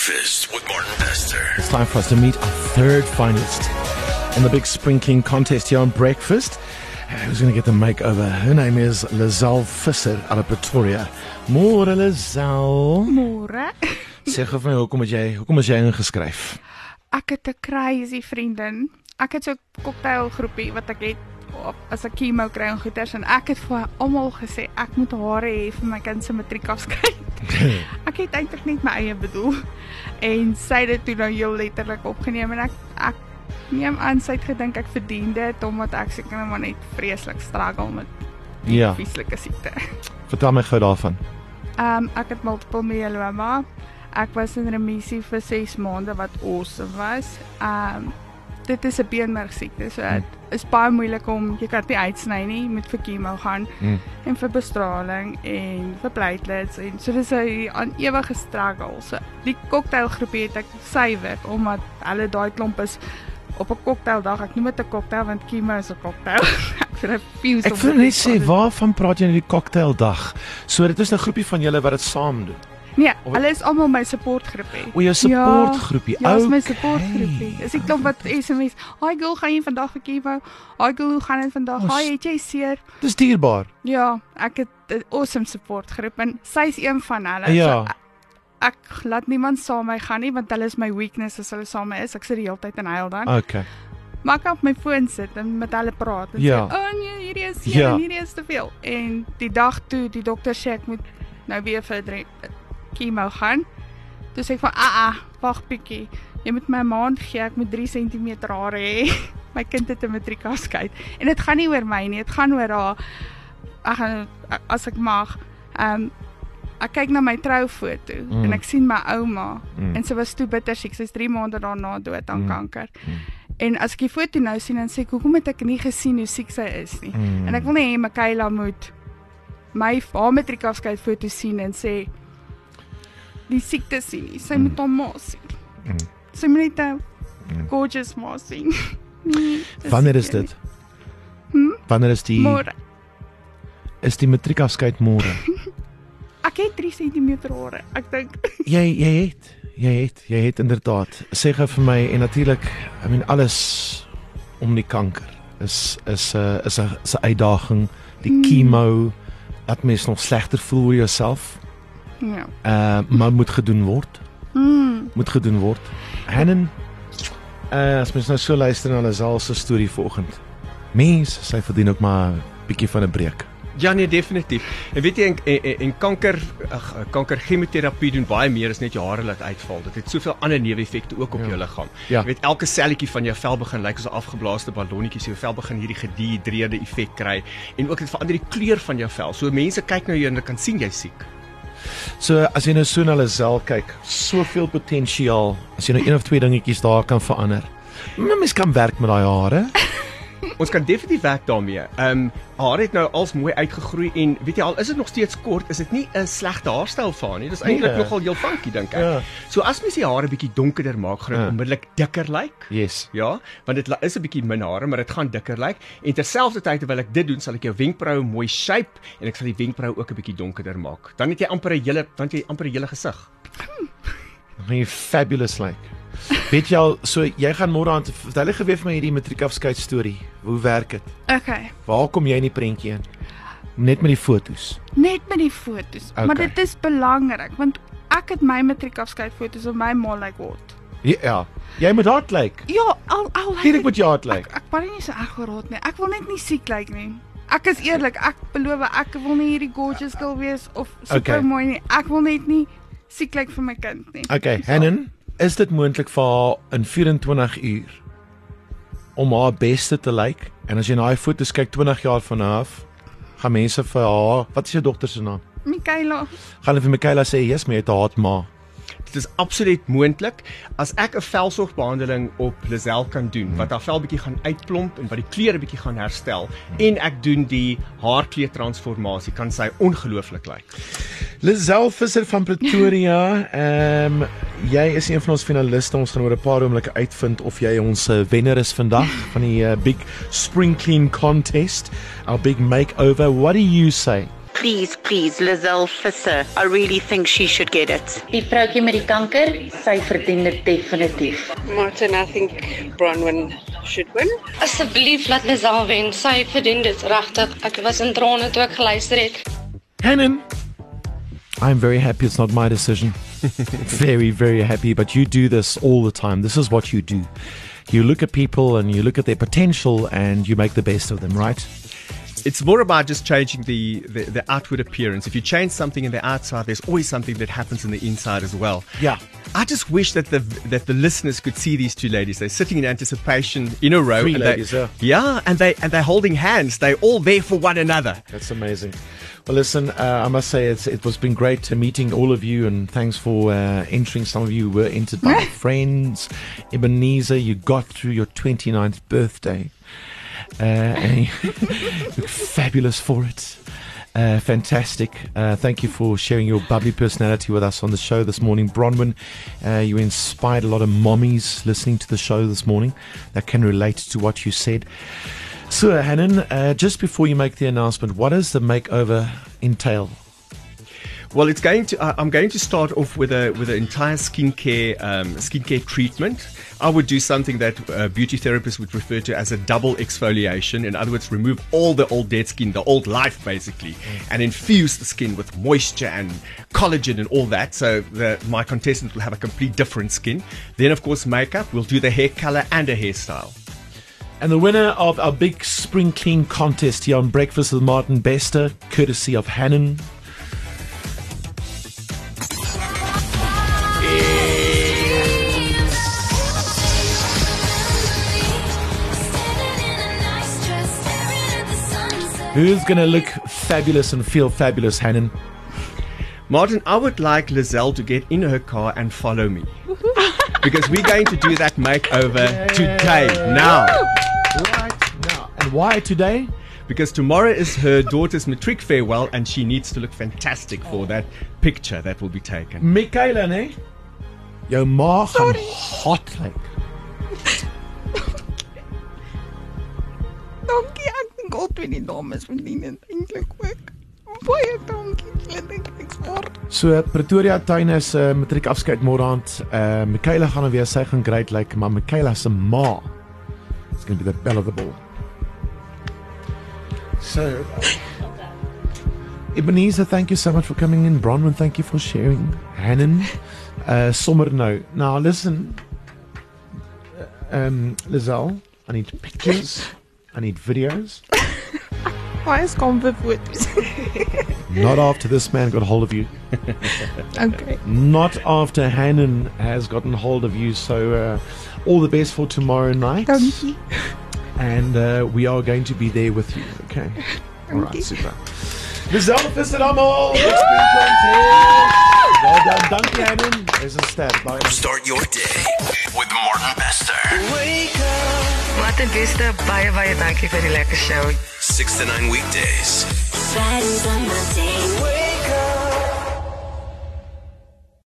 Breakfast with Martin Bester. It's time for us to meet our third finalist in the big Spring King contest here on Breakfast. Who's going to get the makeover? Her name is Lizelle Visser out of Pretoria. Môre Lizelle. Môre. Sê gou vir my, hoekom is jy ingeskryf? Ek het 'n crazy vriendin. Ek het so 'n cocktailgroepie wat ek het as ek chemo kry en goeters en ek het vir almal gesê ek moet hare hê vir my kind se matriekafskeid. Ek het eintlik net my eie bedoel. En sy het dit toe nou heel letterlik opgeneem en ek neem aan sy het gedink ek verdien dit omdat ek seker maar net vreeslik struggle met Ja. vieslike siekte. Vertel my gou daarvan. Ek het multiple myeloma. Ek was in remissie vir 6 maande wat awesome was. Dit is 'n beenmergsiekte, so dit is baie moeilik om, jy kan dit nie uitsny nie, jy moet vir chemo gaan en vir bestraling en vir platelets en so dis 'n ewige struggle. So die cocktailgroepie het ek suiwer omdat hulle daai klomp is op 'n cocktaildag. Ek noem dit 'n cocktail want chemo is 'n cocktail. Ek wil net sê, waarvan praat jy in die cocktaildag? So dit is 'n groepie van julle wat dit saam doen. Nee, hulle is almal my supportgroepie. O, jou supportgroepie. Ja, is my supportgroepie. Dis die klomp wat SMS, "Hi girl, gaan jy vandag vir chemo? Hi girl, hoe gaan dit vandag? Hi, het jy seer?" Dis dierbaar. Ja, ek het 'n awesome supportgroep en sy's een van hulle. Ja. So, ek laat niemand saam my gaan nie want hulle is my weakness as hulle saam my is. Ek sit die hele tyd en huil dan. Okay. Maar ek kan op my foon sit en met hulle praat en Ja. sê, "Oh nee, hierdie is seer Ja. en hierdie is te veel." En die dag toe die dokter sê ek moet nou weer vir chemo gaan. Toe sê ek van, wag bietjie. Jy moet my 'n maand gee, ek moet 3 cm hare hê. My kind het 'n matriekafskeid. En dit gaan nie oor my nie, dit gaan oor haar. Ek gaan, as ek mag, ek kyk na my troufoto en ek sien my ouma en sy was toe bitter siek. Sy's 3 maande daarna dood aan kanker. En as ek die foto nou sien, dan sê ek, hoekom het ek nie gesien hoe siek sy is nie? En ek wil nie hê Michaela moet haar matriekafskeid foto sien en sê die siekte sien nie. Sy moet haar ma sien. Sy moet net 'n gorgeous ma sien. Wanneer is dit? Wanneer is die Môre. Is die matriekafskeid môre? Ek het 3 cm hare. Ek dink Jy het inderdaad. Sê gou vir my en natuurlik, alles om die kanker is 'n uitdaging. Die chemo, dat mens nog slegter voel oor jouself. ja. Maar moet gedoen word. Moet gedoen word. Hennen, as mens nou so luister na Lizelle se storie vanoggend. Mens, sy verdien ook maar 'n bietjie van 'n breek. Ja nee, definitief. En weet jy, en kankerchemoterapie doen baie meer as net jou hare laat uitval. Dit het soveel ander neeweffekte ook op jou liggaam. Ja. Jy weet, elke selletjie van jou vel begin lyk soos 'n afgeblaaste ballonnetjie. So jou vel begin hierdie gedehidreerde effek kry en ook dit verander die kleur van jou vel. So mense kyk na jou en hulle kan sien jy's siek. So as jy nou so na Lizelle kyk, soveel potensiaal. As jy nou 1 of 2 dingetjies daar kan verander. Mens kan werk met daai hare. Ons kan definitief werk daarmee. Haar het nou als mooi uitgegroei en weet jy al, is dit nog steeds kort, is dit nie 'n slegte haarstyl vir haar nie. Dis eintlik nogal heel funky dink ek. Ja. So as mens die hare bietjie donkerder maak, gaan dit onmiddellik dikker lyk. Yes. Ja, want dit is 'n bietjie min hare, maar dit gaan dikker lyk. En terselfdertyd terwyl ek dit doen, sal ek jou wenkbrauwe mooi shape en ek sal die wenkbrauwe ook 'n bietjie donkerder maak. Dan het jy amper 'n hele gesig. Dan gaan jy fabulous lyk. Weet jy al, so jy gaan môre aan vertel gou weer vir my hierdie matriekafskeid storie. Hoe werk dit? Okay. Waar kom jy in die prentjie in? Net met die fotos. Net met die fotos. Okay. Maar dit is belangrik want ek het my matriekafskeid fotos op my ma lyk wat. Ja. Jy moet hard lyk. Ja, al Hierdie moet jy hard lyk. Ek baie nie so erg geraad nie. Ek wil net nie siek lyk nie. Ek is eerlik, ek beloof ek wil nie hierdie gorgeous girl wees of super mooi nie. Ek wil net nie siek lyk vir my kind nie. Okay, Hennen, is dit moontlik vir haar in 24 uur om haar beste te lyk? En as jy na daai foto's kyk 20 jaar van nou af, gaan mense vir haar, wat is jou dogter se naam? Michaela. Gaan hulle vir Michaela sê, "Yes, my het 'n haatma." Dit is absoluut moontlik as ek 'n velsorgbehandeling op Lizelle kan doen wat haar vel bietjie gaan uitplomp en wat die kleure bietjie gaan herstel en ek doen die haarkleurtransformasie, kan sy ongelooflik lyk. Lizelle Visser van Pretoria, jy is een van ons finaliste. Ons gaan oor 'n paar oomblikke uitvind of jy ons wenner is vandag van die big Spring Clean contest, our big makeover. What do you say? please, Lizelle Visser. I really think she should get it. Die vroutjie met die kanker, sy verdien dit definitief. Martin, I think Bronwyn should win. Asseblief laat Lizelle wen. Sy verdien dit regtig. Ek was in trane toe ek geluister het. Hannon, I'm very happy it's not my decision. Very, very happy. But you do this all the time. This is what you do. You look at people and you look at their potential and you make the best of them, right? It's more about just changing the outward appearance. If you change something in the outside, there's always something that happens in the inside as well. Yeah. I just wish that the listeners could see these two ladies. They're sitting in anticipation in a row. Three and ladies, yeah, and they're holding hands. They're all there for one another. That's amazing. Well, listen, I must say it was been great meeting all of you, and thanks for entering. Some of you were entered by friends. Ebenezer, you got through your 29th birthday. And you look fabulous for it. Fantastic. Thank you for sharing your bubbly personality with us on the show this morning. Bronwyn, you inspired a lot of mommies listening to the show this morning that can relate to what you said. So, Hannon, just before you make the announcement, what does the makeover entail? Well, it's going to. I'm going to start off with an entire skincare treatment. I would do something that beauty therapists would refer to as a double exfoliation. In other words, remove all the old dead skin, the old life basically, and infuse the skin with moisture and collagen and all that. So my contestants will have a complete different skin. Then, of course, makeup. We'll do the hair color and a hairstyle. And the winner of our big spring clean contest here on Breakfast with Martin Bester, courtesy of Hannon. Who's going to look fabulous and feel fabulous, Hannon? Martin, I would like Lizelle to get in her car and follow me. Because we're going to do that makeover today, now. Right now. And why today? Because tomorrow is her daughter's matric farewell and she needs to look fantastic for that picture that will be taken. Michaela, ne? Jou ma gaan hot lyk. Dankie, ek dink al twee die dames verdien dit eintlik ook. Baie dankie, julle dink ek spaar. So Pretoria Tuin is matriek afskeid môre aand. Michaela gaan weer sy gaan great lyk, maar Michaela se ma is going to be the belle of the ball. So Ebenezer, thank you so much for coming in. Bronwyn, thank you for sharing. Hannon, sommer nou. Now listen, Lizelle, I need pictures. I need videos. Why is gone for fotos? Not after this man got hold of you. Okay. Not after Hannon has gotten hold of you. So all the best for tomorrow night. Dankie. And we are going to be there with you. Okay. All right, Dankie. super. Lizelle Visser almal. Well done. Dankie, Hannon. There's a stat. Bye. Start your day with Martin Bester. Martin Bester, baie dankie vir die lekker show. 6 to 9 weekdays. Fridays on my day.